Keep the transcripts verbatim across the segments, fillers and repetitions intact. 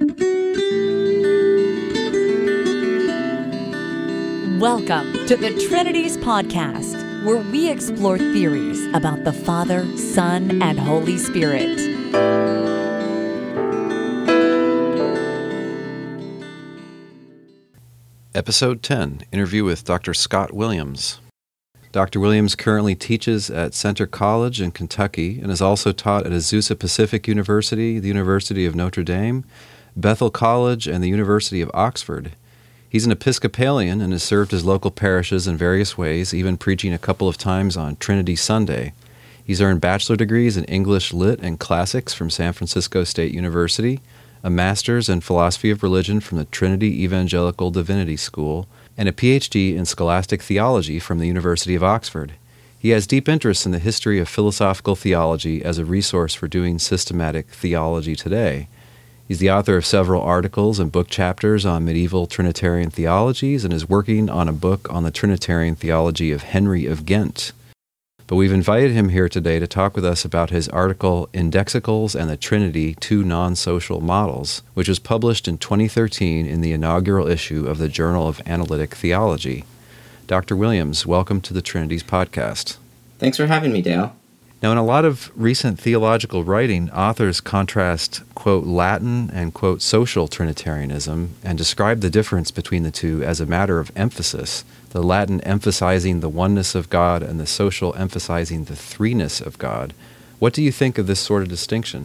Welcome to the Trinities Podcast, where we explore theories about the Father, Son, and Holy Spirit. Episode ten, interview with Doctor Scott Williams. Doctor Williams currently teaches at Centre College in Kentucky and has also taught at Azusa Pacific University, the University of Notre Dame, Bethel College, and the University of Oxford. He's an Episcopalian and has served his local parishes in various ways, even preaching a couple of times on Trinity Sunday. He's earned bachelor degrees in English Lit and Classics from San Francisco State University, a master's in philosophy of religion from the Trinity Evangelical Divinity School, and a P H D in scholastic theology from the University of Oxford. He has deep interest in the history of philosophical theology as a resource for doing systematic theology today. He's the author of several articles and book chapters on medieval Trinitarian theologies and is working on a book on the Trinitarian theology of Henry of Ghent. But we've invited him here today to talk with us about his article, Indexicals and the Trinity, Two Non-Social Models, which was published in twenty thirteen in the inaugural issue of the Journal of Analytic Theology. Doctor Williams, welcome to the Trinities Podcast. Thanks for having me, Dale. Now, in a lot of recent theological writing, authors contrast, quote, Latin and, quote, social Trinitarianism and describe the difference between the two as a matter of emphasis, the Latin emphasizing the oneness of God and the social emphasizing the threeness of God. What do you think of this sort of distinction?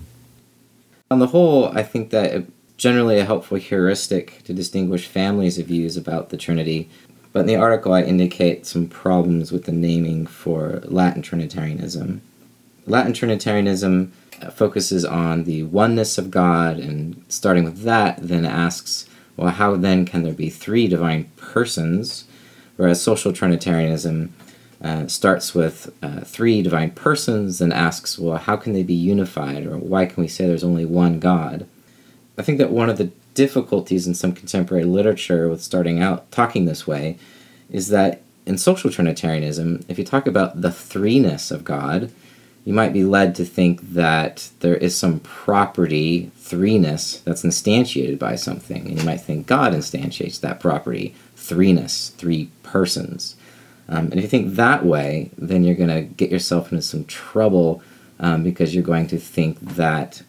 On the whole, I think that it's generally a helpful heuristic to distinguish families of views about the Trinity. But in the article, I indicate some problems with the naming for Latin Trinitarianism. Latin Trinitarianism focuses on the oneness of God, and starting with that, then asks, well, how then can there be three divine persons? Whereas social Trinitarianism uh, starts with uh, three divine persons and asks, well, how can they be unified? Or why can we say there's only one God? I think that one of the difficulties in some contemporary literature with starting out talking this way is that in social Trinitarianism, if you talk about the threeness of God, you might be led to think that there is some property, threeness, that's instantiated by something. And you might think God instantiates that property, threeness, three persons. Um, and if you think that way, then you're going to get yourself into some trouble um, because you're going to think that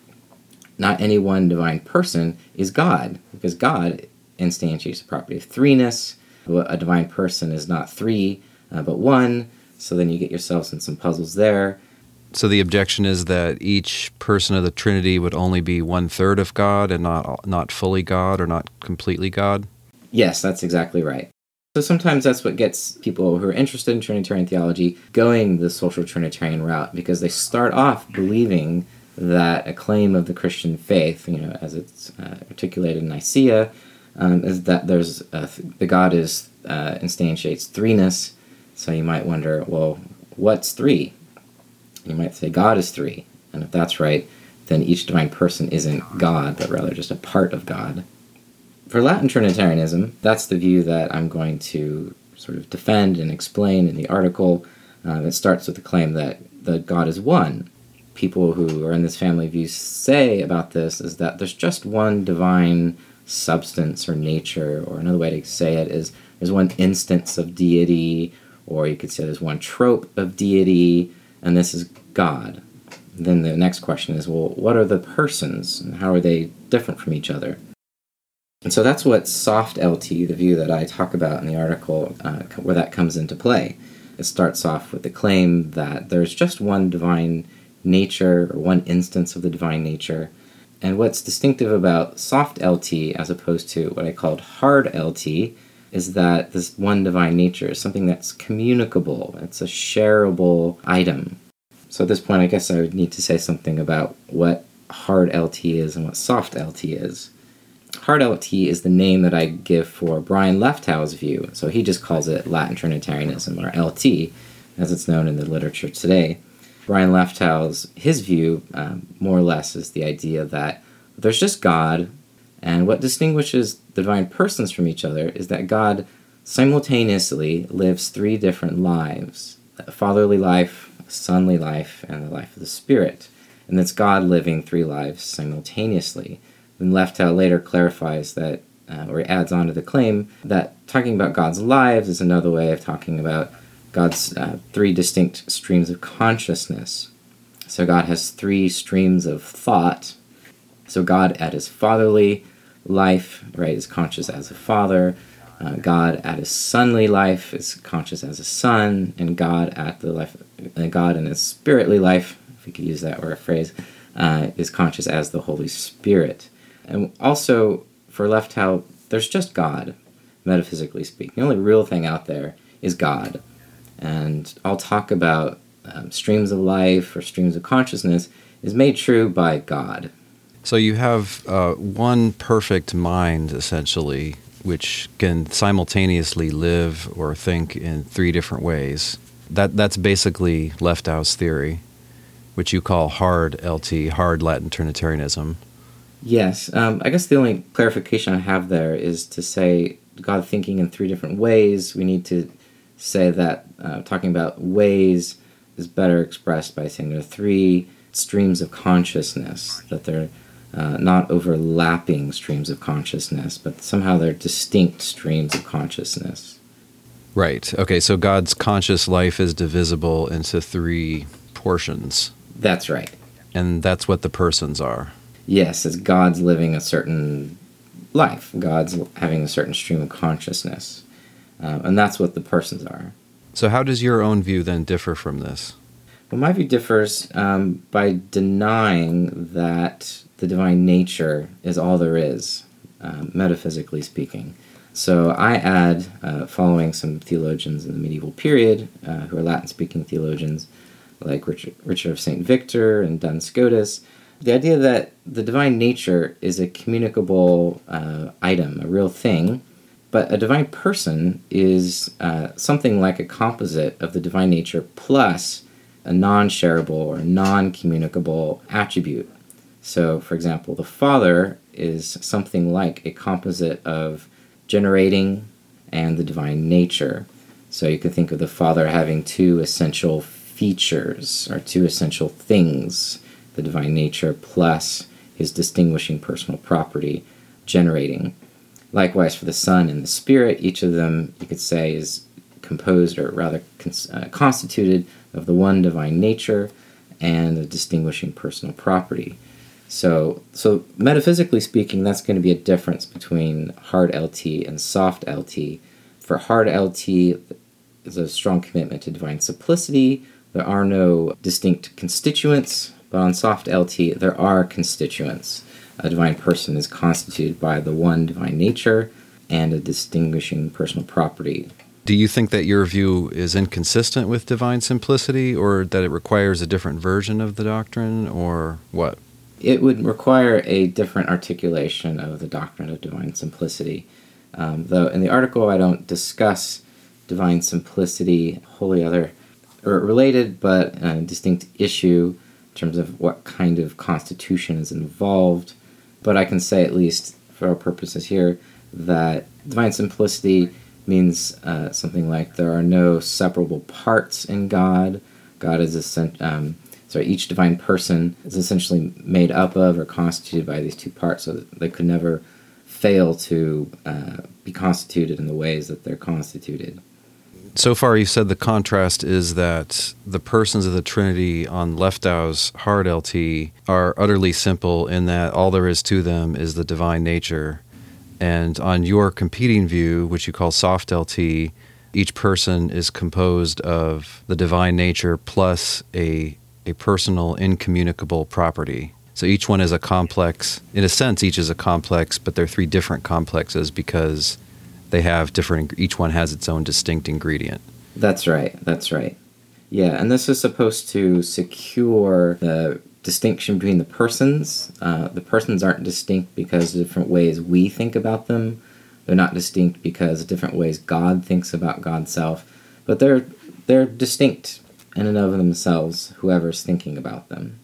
not any one divine person is God, because God instantiates the property of threeness. A divine person is not three, uh, but one, so then you get yourselves in some puzzles there. So the objection is that each person of the Trinity would only be one-third of God and not not fully God or not completely God? Yes, that's exactly right. So sometimes that's what gets people who are interested in Trinitarian theology going the social Trinitarian route, because they start off believing that a claim of the Christian faith, you know, as it's uh, articulated in Nicaea, um, is that there's a, the God is uh, instantiates threeness. So you might wonder, well, what's three? You might say God is three, and if that's right, then each divine person isn't God, but rather just a part of God. For Latin Trinitarianism, that's the view that I'm going to sort of defend and explain in the article. Um, it starts with the claim that the God is one. People who are in this family view say about this is that there's just one divine substance or nature, or another way to say it is there's one instance of deity, or you could say there's one trope of deity, and this is God. Then the next question is, well, what are the persons, and how are they different from each other? And so that's what soft L T, the view that I talk about in the article, uh, where that comes into play. It starts off with the claim that there's just one divine nature, or one instance of the divine nature. And what's distinctive about soft L T as opposed to what I called hard L T is that this one divine nature is something that's communicable. It's a shareable item. So at this point, I guess I would need to say something about what hard L T is and what soft L T is. Hard L T is the name that I give for Brian Leftow's view. So he just calls it Latin Trinitarianism, or L T, as it's known in the literature today. Brian Leftow's, his view, um, more or less, is the idea that there's just God, and what distinguishes the divine persons from each other is that God simultaneously lives three different lives: a fatherly life, a sonly life, and the life of the Spirit. And it's God living three lives simultaneously. Then Leftow later clarifies that, uh, or he adds on to the claim, that talking about God's lives is another way of talking about God's uh, three distinct streams of consciousness. So God has three streams of thought. So God at his fatherly life, right, is conscious as a father. Uh, God at his sonly life is conscious as a son, and God at the life, uh, God in his spiritly life, if we could use that or a phrase, uh, is conscious as the Holy Spirit. And also, for Leftow, there's just God, metaphysically speaking. The only real thing out there is God. And I'll talk about um, streams of life or streams of consciousness is made true by God. So you have uh, one perfect mind, essentially, which can simultaneously live or think in three different ways. That That's basically Leftow's theory, which you call hard L T, hard Latin Trinitarianism. Yes. Um, I guess the only clarification I have there is to say God thinking in three different ways. We need to say that uh, talking about ways is better expressed by saying there are three streams of consciousness, that they're uh, not overlapping streams of consciousness, but somehow they're distinct streams of consciousness. Right. Okay, so God's conscious life is divisible into three portions. That's right. And that's what the persons are. Yes, it's God's living a certain life. God's having a certain stream of consciousness. Um, and that's what the persons are. So how does your own view then differ from this? Well, my view differs um, by denying that the divine nature is all there is, um, metaphysically speaking. So I add, uh, following some theologians in the medieval period, uh, who are Latin-speaking theologians, like Richard, Richard of Saint Victor and Duns Scotus, the idea that the divine nature is a communicable uh, item, a real thing, but a divine person is uh, something like a composite of the divine nature plus a non-shareable or non-communicable attribute. So, for example, the Father is something like a composite of generating and the divine nature. So you could think of the Father having two essential features, or two essential things, the divine nature plus his distinguishing personal property, generating. Likewise, for the Son and the Spirit, each of them, you could say, is composed, or rather cons- uh, constituted, of the one divine nature and the distinguishing personal property. So, so metaphysically speaking, that's going to be a difference between hard L T and soft L T. For hard L T, there's a strong commitment to divine simplicity. There are no distinct constituents, but on soft L T, there are constituents. A divine person is constituted by the one divine nature and a distinguishing personal property. Do you think that your view is inconsistent with divine simplicity, or that it requires a different version of the doctrine, or what? It would require a different articulation of the doctrine of divine simplicity. Um, though in the article I don't discuss divine simplicity, wholly other, or related but a distinct issue in terms of what kind of constitution is involved. But I can say, at least for our purposes here, that divine simplicity means uh, something like there are no separable parts in God. God is a, um, sorry, each divine person is essentially made up of or constituted by these two parts, so that they could never fail to uh, be constituted in the ways that they're constituted. So far, you said the contrast is that the persons of the Trinity on Leftow's hard L T are utterly simple in that all there is to them is the divine nature. And on your competing view, which you call soft L T, each person is composed of the divine nature plus a a personal, incommunicable property. So each one is a complex. In a sense, each is a complex, but they're three different complexes because they have different, each one has its own distinct ingredient. That's right, that's right. Yeah, and this is supposed to secure the distinction between the persons. Uh, the persons aren't distinct because of different ways we think about them. They're not distinct because of different ways God thinks about God's self. But they're they're distinct in and of themselves, whoever's thinking about them.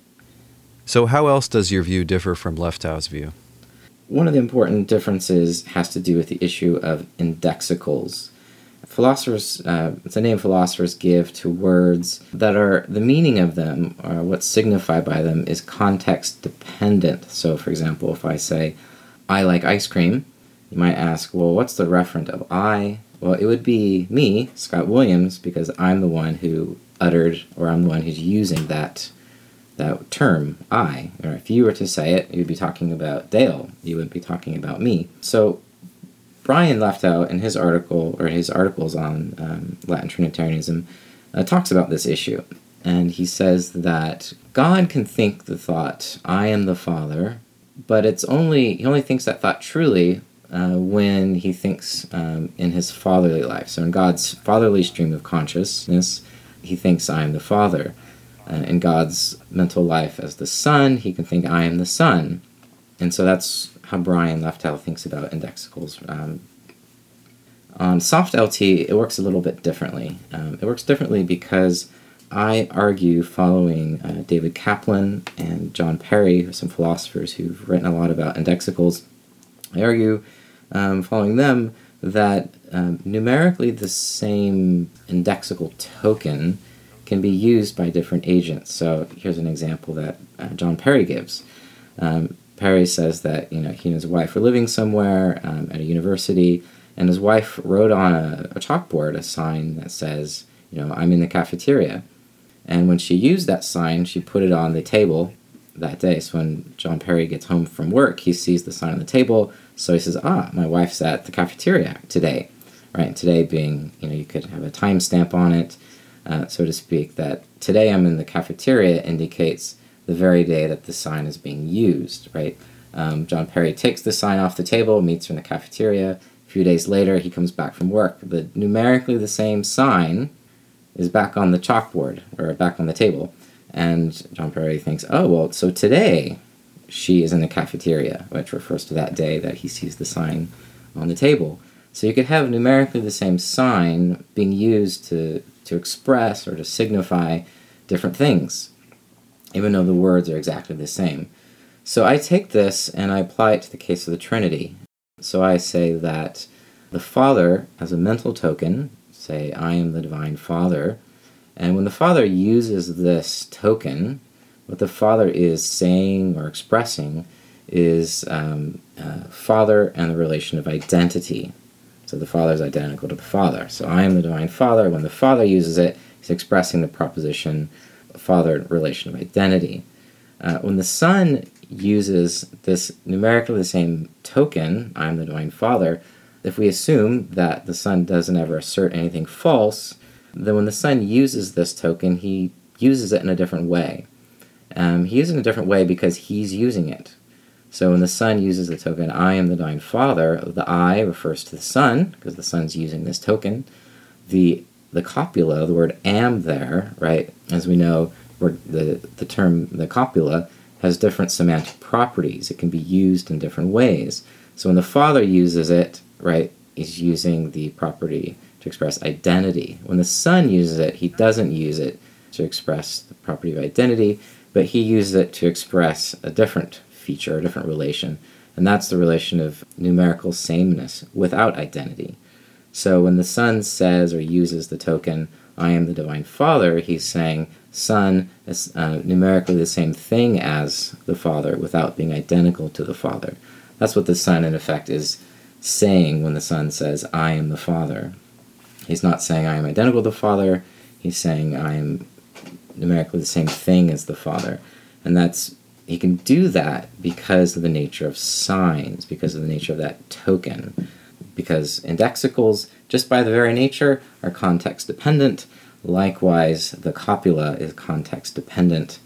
So how else does your view differ from Leftow's view? One of the important differences has to do with the issue of indexicals. philosophers, uh, it's a name philosophers give to words that are, the meaning of them, or what's signified by them, is context dependent. So, for example, if I say, I like ice cream, you might ask, well, what's the referent of I? Well, it would be me, Scott Williams, because I'm the one who uttered, or I'm the one who's using that that term, I. Or if you were to say it, you'd be talking about Dale. You wouldn't be talking about me. So Brian left out in his article, or his articles on um, Latin Trinitarianism, uh, talks about this issue. And he says that God can think the thought, I am the Father, but it's only, he only thinks that thought truly uh, when he thinks um, in his fatherly life. So in God's fatherly stream of consciousness, he thinks I am the Father. Uh, in God's mental life as the Son, he can think I am the Son. And so that's how Brian Leftel thinks about indexicals. Um, on soft L T, it works a little bit differently. Um, it works differently because I argue, following uh, David Kaplan and John Perry, some philosophers who've written a lot about indexicals, I argue, um, following them, that um, numerically the same indexical token can be used by different agents. So here's an example that uh, John Perry gives. Um, Perry says that you know he and his wife were living somewhere um, at a university, and his wife wrote on a, a chalkboard a sign that says, you know, I'm in the cafeteria. And when she used that sign, she put it on the table that day. So when John Perry gets home from work, he sees the sign on the table. So he says, ah, my wife's at the cafeteria today. Right? And today being, you know, you could have a timestamp on it, uh, so to speak, that today I'm in the cafeteria indicates the very day that the sign is being used, right? Um, John Perry takes the sign off the table, meets her in the cafeteria. A few days later, he comes back from work. The numerically the same sign is back on the chalkboard, or back on the table. And John Perry thinks, oh, well, so today she is in the cafeteria, which refers to that day that he sees the sign on the table. So you could have numerically the same sign being used to, to express or to signify different things, even though the words are exactly the same. So I take this and I apply it to the case of the Trinity. So I say that the Father, as a mental token, say, I am the Divine Father, and when the Father uses this token, what the Father is saying or expressing is um, uh, Father and the relation of identity. So the Father is identical to the Father. So I am the Divine Father. When the Father uses it, he's expressing the proposition Father relation of identity. Uh, when the Son uses this numerically the same token, I am the Divine Father, if we assume that the Son doesn't ever assert anything false, then when the Son uses this token, he uses it in a different way. Um, he uses it in a different way because he's using it. So when the Son uses the token, I am the Divine Father, the I refers to the Son, because the Son's using this token. The the copula, the word am there, right, as we know, the, the term, the copula, has different semantic properties. It can be used in different ways. So when the Father uses it, right, he's using the property to express identity. When the Son uses it, he doesn't use it to express the property of identity, but he uses it to express a different feature, a different relation, and that's the relation of numerical sameness without identity. So when the Son says or uses the token, I am the Divine Father, he's saying Son is uh, numerically the same thing as the Father without being identical to the Father. That's what the Son, in effect, is saying when the Son says, I am the Father. He's not saying I am identical to the Father, he's saying I am numerically the same thing as the Father. And that's, he can do that because of the nature of signs, because of the nature of that token. Because indexicals, just by the very nature, are context-dependent. Likewise, the copula is context-dependent.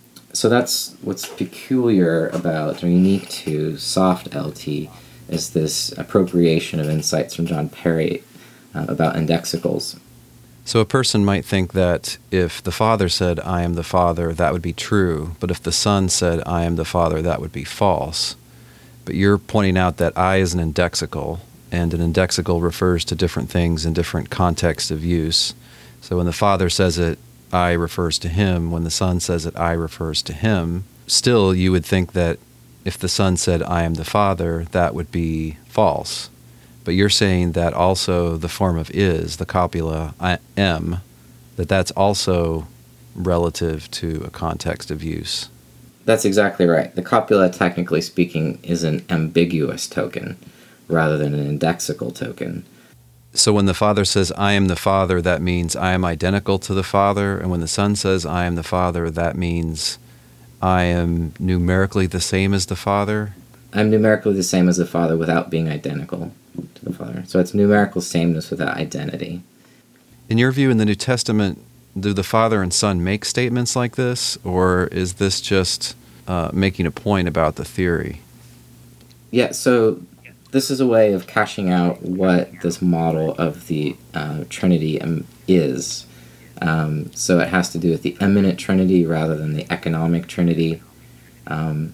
So that's what's peculiar about, or unique to soft L T, is this appropriation of insights from John Perry uh, about indexicals. So a person might think that if the Father said, I am the Father, that would be true, but if the Son said, I am the Father, that would be false. But you're pointing out that I is an indexical, and an indexical refers to different things in different contexts of use. So when the Father says it, I refers to him. When the Son says it, I refers to him. Still, you would think that if the Son said, I am the Father, that would be false. But you're saying that also the form of is, the copula, I am, that that's also relative to a context of use. That's exactly right. The copula, technically speaking, is an ambiguous token rather than an indexical token. So when the Father says, I am the Father, that means I am identical to the Father. And when the Son says, I am the Father, that means I am numerically the same as the Father? I'm numerically the same as the Father without being identical to the Father. So it's numerical sameness without identity. In your view, in the New Testament, do the Father and Son make statements like this? Or is this just uh, making a point about the theory? Yeah, so this is a way of cashing out what this model of the uh, Trinity um, is. Um, so it has to do with the immanent Trinity rather than the economic Trinity. Um,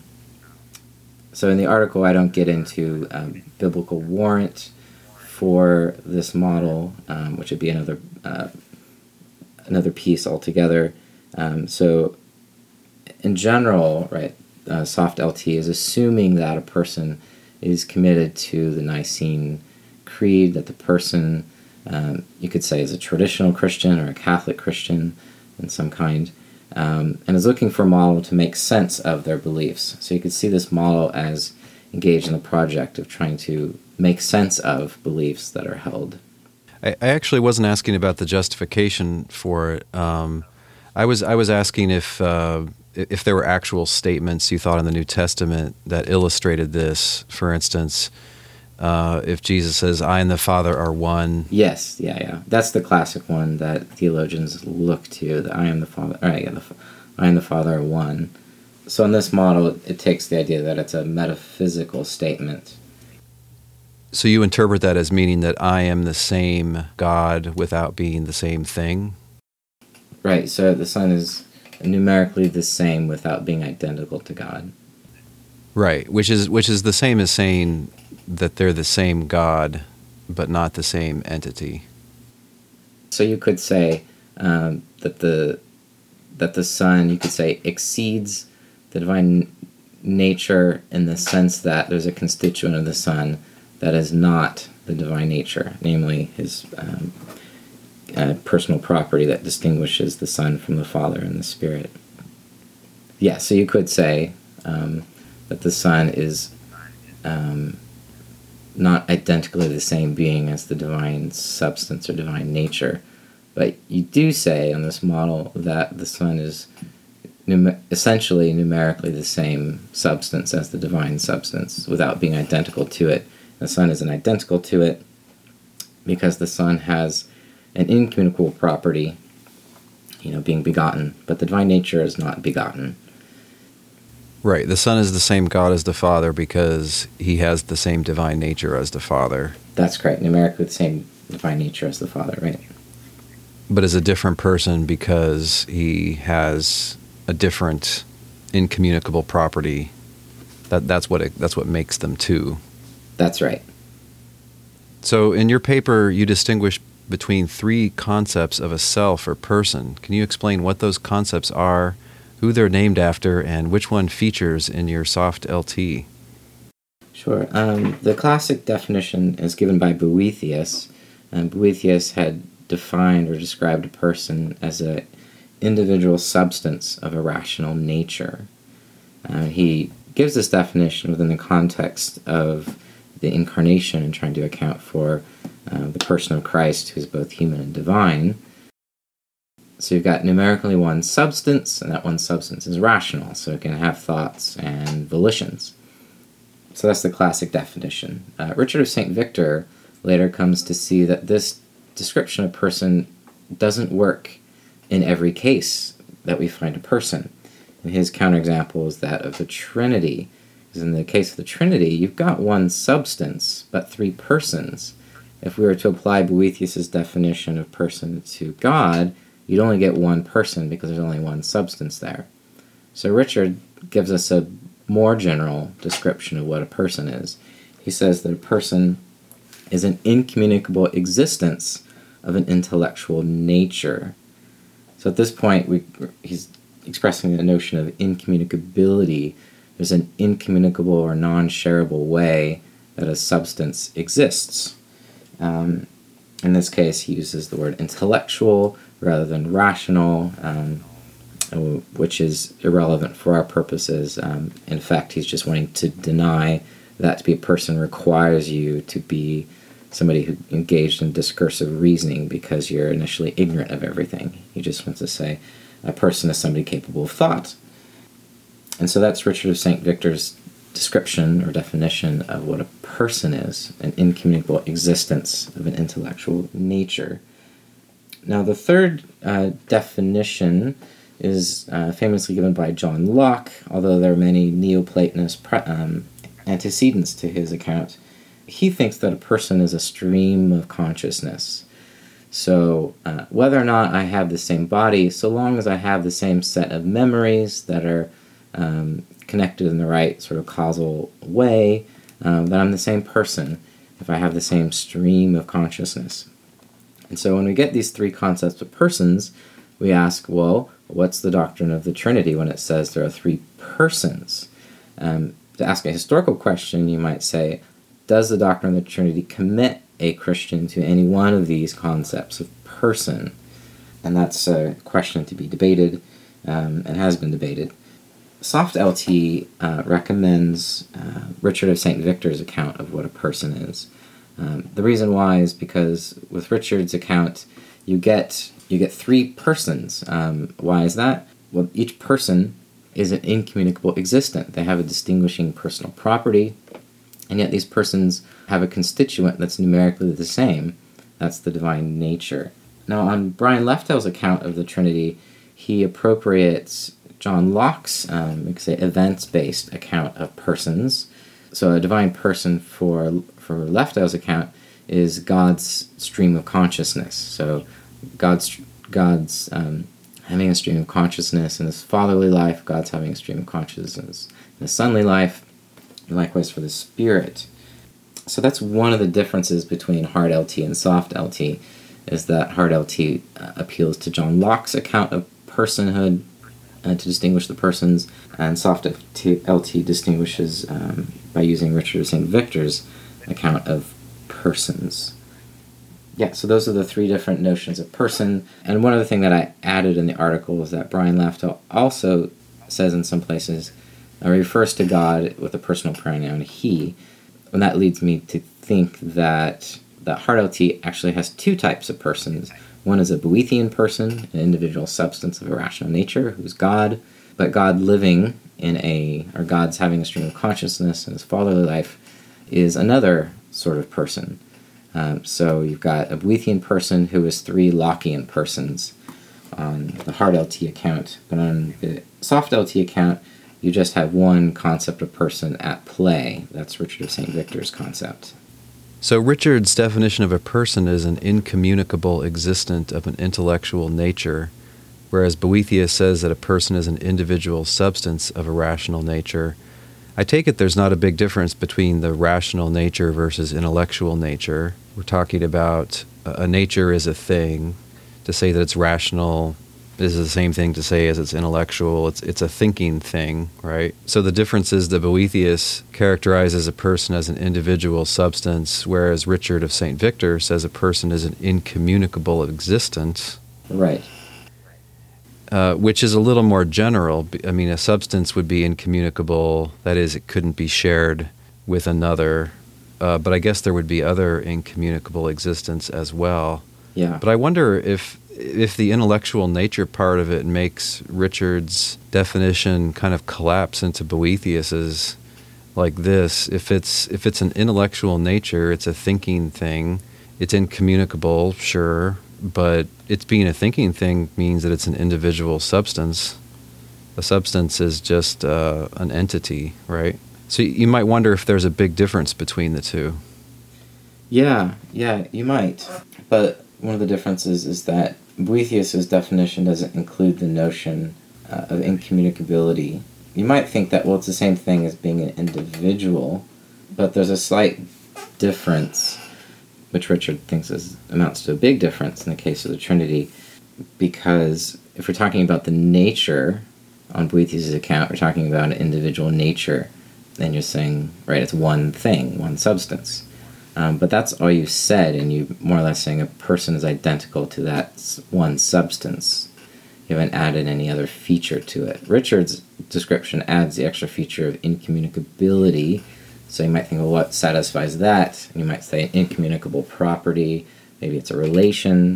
so in the article, I don't get into um, biblical warrant for this model, um, which would be another uh, another piece altogether. Um, so in general, right, uh, soft L T is assuming that a person is committed to the Nicene Creed, that the person, um, you could say, is a traditional Christian or a Catholic Christian in some kind, um, and is looking for a model to make sense of their beliefs. So you could see this model as engaged in the project of trying to make sense of beliefs that are held. I, I actually wasn't asking about the justification for it. Um, I was I was asking if uh, if there were actual statements you thought in the New Testament that illustrated this. For instance, uh, if Jesus says, I and the Father are one. Yes, yeah, yeah. That's the classic one that theologians look to, that I am the Father, or, yeah, the, I and the Father are one. So in this model, it takes the idea that it's a metaphysical statement. So you interpret that as meaning that I am the same God without being the same thing? Right, so the Son is numerically the same without being identical to God. Right, which is which is the same as saying that they're the same God, but not the same entity. So you could say um, that the that the Son, you could say, exceeds the divine nature in the sense that there's a constituent of the Son that is not the divine nature, namely his um, uh, personal property that distinguishes the Son from the Father and the Spirit. Yeah, so you could say um, that the Son is um, not identically the same being as the divine substance or divine nature, but you do say on this model that the Son is num- essentially numerically the same substance as the divine substance without being identical to it. The Son isn't identical to it because the Son has an incommunicable property, you know, being begotten, but the divine nature is not begotten. Right, the Son is the same God as the Father because he has the same divine nature as the Father. That's correct, numerically the same divine nature as the Father, right? But is a different person because he has a different incommunicable property. That that's what it, that's what makes them two. That's right. So in your paper, you distinguish between three concepts of a self or person. Can you explain what those concepts are, who they're named after, and which one features in your soft L T? Sure. Um, the classic definition is given by Boethius. And Boethius had defined or described a person as an individual substance of a rational nature. Uh, he gives this definition within the context of the incarnation and trying to account for uh, the person of Christ, who's both human and divine. So you've got numerically one substance, and that one substance is rational, so it can have thoughts and volitions. So that's the classic definition. Uh, Richard of Saint Victor later comes to see that this description of person doesn't work in every case that we find a person. And his counterexample is that of the Trinity. Because in the case of the Trinity, you've got one substance, but three persons. If we were to apply Boethius' definition of person to God, you'd only get one person because there's only one substance there. So Richard gives us a more general description of what a person is. He says that a person is an incommunicable existence of an intellectual nature. So at this point, we, he's expressing the notion of incommunicability. There's an incommunicable or non-shareable way that a substance exists. Um, in this case, he uses the word intellectual rather than rational, um, which is irrelevant for our purposes. Um, in fact, he's just wanting to deny that to be a person requires you to be somebody who engaged in discursive reasoning because you're initially ignorant of everything. He just wants to say a person is somebody capable of thought. And so that's Richard of Saint Victor's description or definition of what a person is, an incommunicable existence of an intellectual nature. Now, the third uh, definition is uh, famously given by John Locke, although there are many Neoplatonist pre- um, antecedents to his account. He thinks that a person is a stream of consciousness. So uh, whether or not I have the same body, so long as I have the same set of memories that are um, connected in the right sort of causal way, um, that I'm the same person if I have the same stream of consciousness. And so when we get these three concepts of persons, we ask, well, what's the doctrine of the Trinity when it says there are three persons? Um, to ask a historical question, you might say, does the doctrine of the Trinity commit a Christian to any one of these concepts of person? And that's a question to be debated, um, and has been debated. Soft L T uh, recommends uh, Richard of Saint Victor's account of what a person is. Um, the reason why is because with Richard's account, you get you get three persons. Um, why is that? Well, each person is an incommunicable existent. They have a distinguishing personal property, and yet these persons have a constituent that's numerically the same. That's the divine nature. Now, on Brian Leftel's account of the Trinity, he appropriates John Locke's, um, we could say, events-based account of persons. So a divine person for for Leftel's account is God's stream of consciousness. So God's God's um, having a stream of consciousness in his fatherly life. God's having a stream of consciousness in his sonly life. And likewise for the Spirit. So that's one of the differences between hard L T and soft L T, is that hard L T uh, appeals to John Locke's account of personhood uh, to distinguish the persons, and soft L T distinguishes um, by using Richard of Saint Victor's account of persons. Yeah, so those are the three different notions of person. And one other thing that I added in the article is that Brian Leftel also says in some places, uh, refers to God with a personal pronoun he, and that leads me to think that that hard L T actually has two types of persons. One is a Boethian person, an individual substance of a rational nature, who's God, but God living in a, or God's having a stream of consciousness in his fatherly life, is another sort of person. Um, so you've got a Boethian person who is three Lockean persons on the hard L T account, but on the soft L T account, you just have one concept of person at play. That's Richard of Saint Victor's concept. So Richard's definition of a person is an incommunicable existent of an intellectual nature, whereas Boethius says that a person is an individual substance of a rational nature. I take it there's not a big difference between the rational nature versus intellectual nature. We're talking about a nature is a thing. To say that it's rational is the same thing to say as it's intellectual. It's it's a thinking thing, right? So the difference is that Boethius characterizes a person as an individual substance, whereas Richard of Saint Victor says a person is an incommunicable existence. Right. Uh, which is a little more general. I mean, a substance would be incommunicable. That is, it couldn't be shared with another. Uh, but I guess there would be other incommunicable existence as well. Yeah. But I wonder if if the intellectual nature part of it makes Richard's definition kind of collapse into Boethius's like this. If it's if it's an intellectual nature, it's a thinking thing. It's incommunicable, sure, but it's being a thinking thing means that it's an individual substance. A substance is just uh, an entity, right? So you might wonder if there's a big difference between the two. Yeah, yeah, you might. But one of the differences is that Boethius's definition doesn't include the notion uh, of incommunicability. You might think that, well, it's the same thing as being an individual, but there's a slight difference, which Richard thinks is, amounts to a big difference in the case of the Trinity, because if we're talking about the nature on Boethius's account, we're talking about an individual nature, then you're saying, right, it's one thing, one substance. Um, but that's all you said, and you more or less saying a person is identical to that s- one substance. You haven't added any other feature to it. Richard's description adds the extra feature of incommunicability. So you might think, well, what satisfies that? You might say incommunicable property. Maybe it's a relation.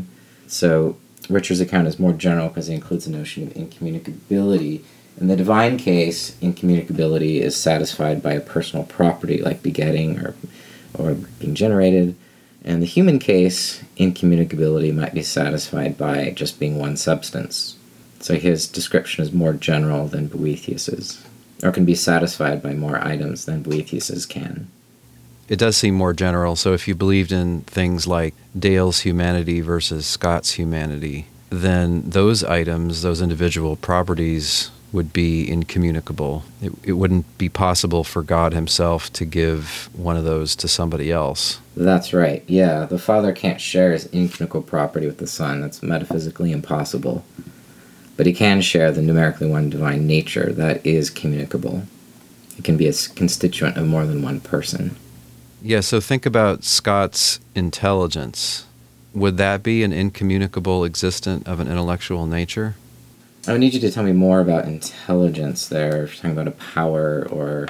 So Richard's account is more general because it includes the notion of incommunicability. In the divine case, incommunicability is satisfied by a personal property like begetting or or being generated. In the human case, incommunicability might be satisfied by just being one substance. So his description is more general than Boethius's, or can be satisfied by more items than Boethius's can. It does seem more general. So if you believed in things like Dale's humanity versus Scott's humanity, then those items, those individual properties, would be incommunicable. It, it wouldn't be possible for God himself to give one of those to somebody else. That's right, yeah. The Father can't share his incommunicable property with the Son. That's metaphysically impossible. But he can share the numerically one divine nature that is communicable. It can be a constituent of more than one person. Yeah, so think about Scott's intelligence. Would that be an incommunicable existent of an intellectual nature? I would need you to tell me more about intelligence there, if you're talking about a power or...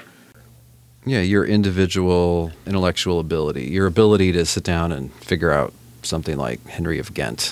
Yeah, your individual intellectual ability, your ability to sit down and figure out something like Henry of Ghent.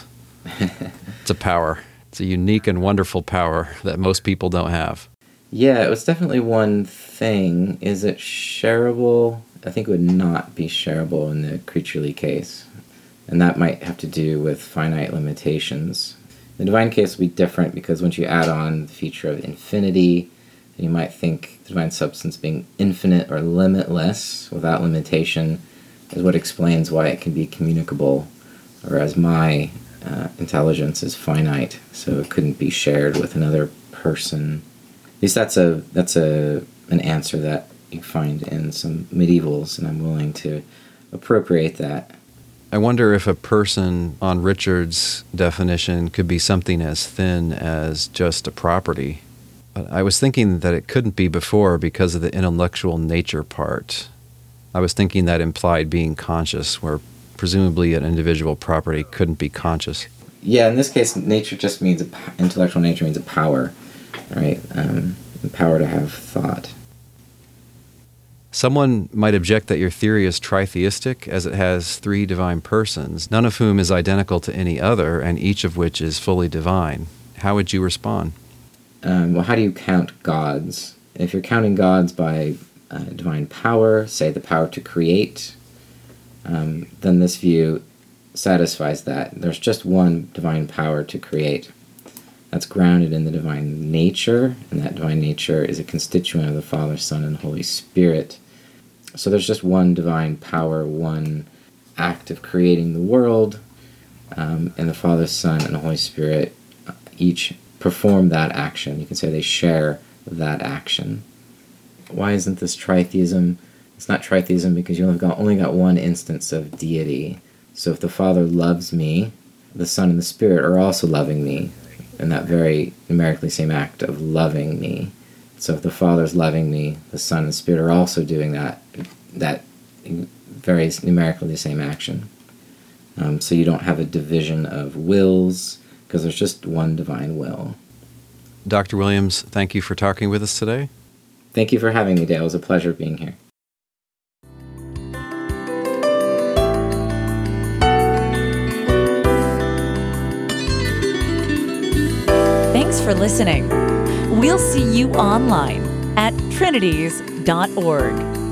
It's a power. It's a unique and wonderful power that most people don't have. Yeah, it was definitely one thing. Is it shareable? I think it would not be shareable in the creaturely case. And that might have to do with finite limitations. The divine case will be different because once you add on the feature of infinity, you might think the divine substance being infinite or limitless without limitation is what explains why it can be communicable, whereas my uh, intelligence is finite, so it couldn't be shared with another person. At least that's a that's a an answer that you find in some medievals, and I'm willing to appropriate that. I wonder if a person on Richard's definition could be something as thin as just a property. But I was thinking that it couldn't be before because of the intellectual nature part. I was thinking that implied being conscious, where presumably an individual property couldn't be conscious. Yeah, in this case, nature just means, a, intellectual nature means a power, right? Um, the power to have thought. Someone might object that your theory is tritheistic, as it has three divine persons, none of whom is identical to any other, and each of which is fully divine. How would you respond? Um, well, how do you count gods? If you're counting gods by uh, divine power, say the power to create, um, then this view satisfies that. There's just one divine power to create. That's grounded in the divine nature, and that divine nature is a constituent of the Father, Son, and Holy Spirit. So there's just one divine power, one act of creating the world, um, and the Father, Son, and the Holy Spirit each perform that action. You can say they share that action. Why isn't this tritheism? It's not tritheism because you only got, only got one instance of deity. So if the Father loves me, the Son and the Spirit are also loving me in that very numerically same act of loving me. So if the Father's loving me, the Son and the Spirit are also doing that that very numerically the same action. Um, so you don't have a division of wills because there's just one divine will. Doctor Williams, thank you for talking with us today. Thank you for having me, Dale. It was a pleasure being here. Thanks for listening. We'll see you online at trinities dot org.